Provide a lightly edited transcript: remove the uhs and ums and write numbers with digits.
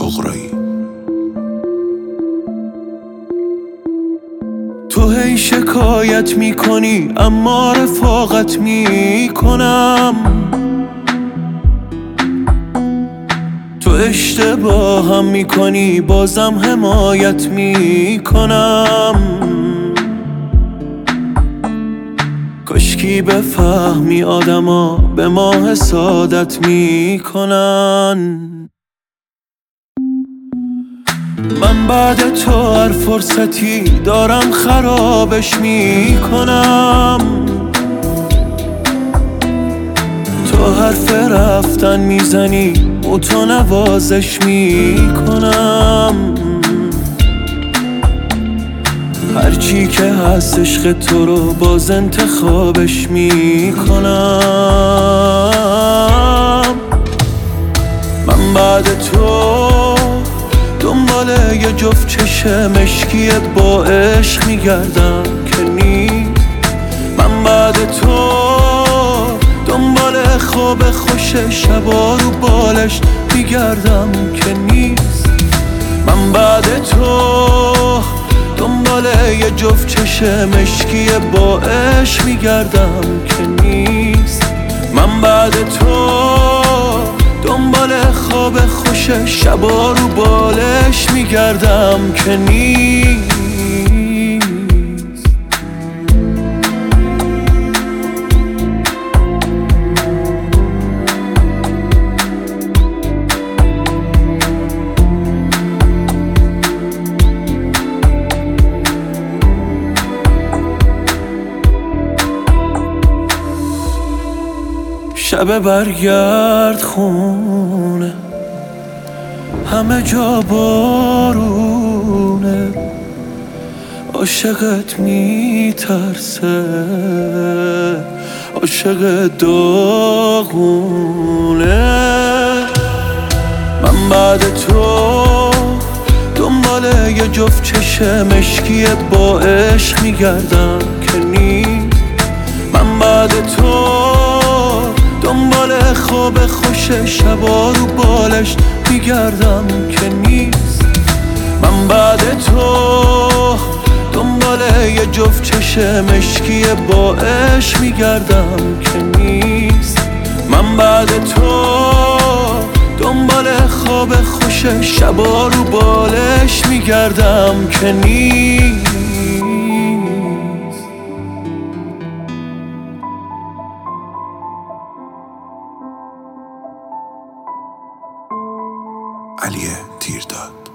طغرایی. تو هی شکایت میکنی اما رفاقت میکنم، تو اشتباهم میکنی بازم حمایت میکنم. کاشکی بفهمی آدما به ما حسادت میکنن. من بعد تو هر فرصتی دارم خرابش میکنم. تو حرف رفتن میزنی تو نوازش میکنم. هرچی که هست عشق تو رو باز انتخابش میکنم. من بعد تو دنبال یه جفت چشم مشکی با عشق میگردم که نیست. من بعد تو دنبال خواب خوش شبا رو بالش میگردم که نیست. من بعد تو دنبال یه جفت چشم مشکی با عشق میگردم که نیست. من بعد تو دنبال خواب خوش شبا رو بالش میگردم که نیست. شب برگرد خونه، همه جا بارونه، عاشقت میترسه، عاشق داغونه. من بعد تو دنبال یه جفت چشم مشکی با عشق میگردم که نیست. من بعد تو دنبال خواب خوش شبا رو بالش میگردم که نیست. من بعد تو دنبال یه جفت چشم مشکی با عشق میگردم که نیست. من بعد تو دنبال خواب خوش شبا رو بالش میگردم که نیست. علی تیرداد.